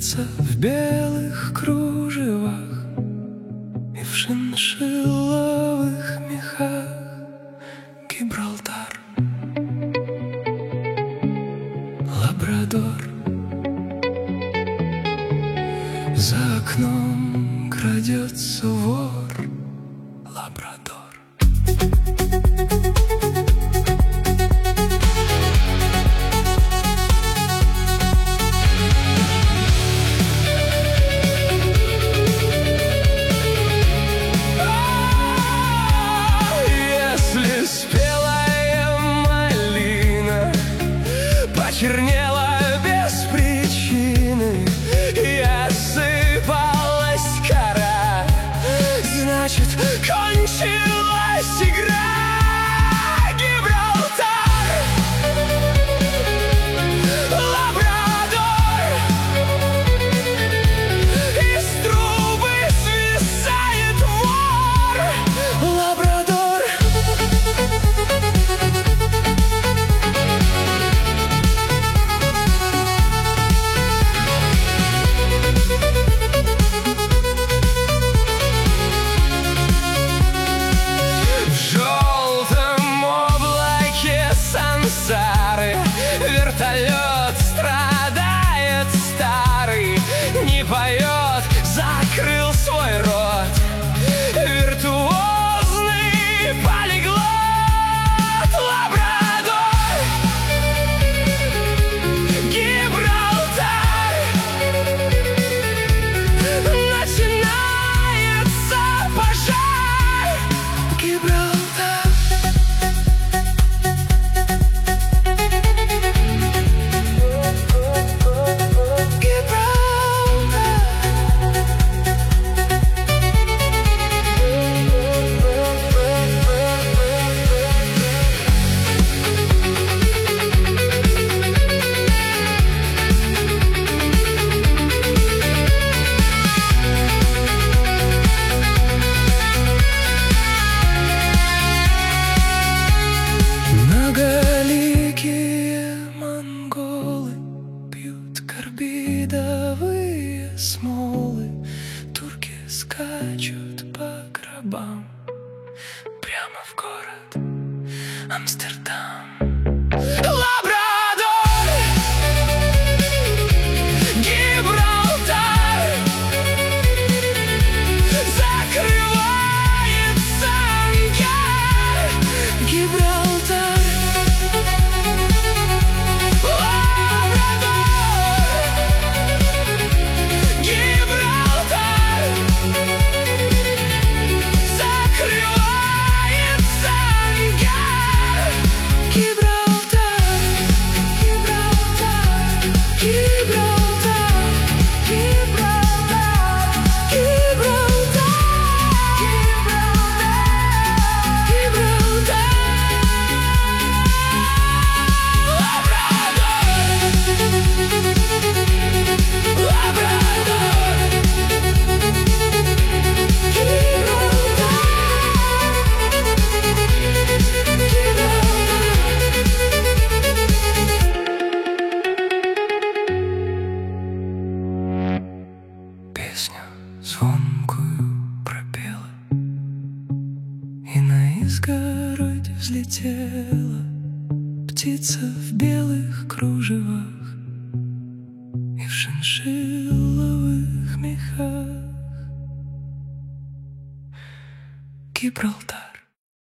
птица в белых кружевах и в шиншилловых мехах. Гибралтар, Лабрадор. За окном крадется вор, Лабрадор. Если спелая малина почернела без причины и осыпалась кора, значит, кончилась игра. Гибралтар, Лабрадор. Из трубы свисает вор, Лабрадор. Вертолет страдает старый, не поет, закрыл свой рот. Виртуозный полиглот, Лабрадор. Гибралтар. Начинается пожар, Гибралтар. Карбидовые смолы, турки скачут по гробам прямо в город Амстердам. Лабрадор, Гибралтар. Закрывается ангар, Гибралтар. Звонкую пропела, и на изгородь взлетела птица в белых кружевах и в шиншилловых мехах. Гибралтар.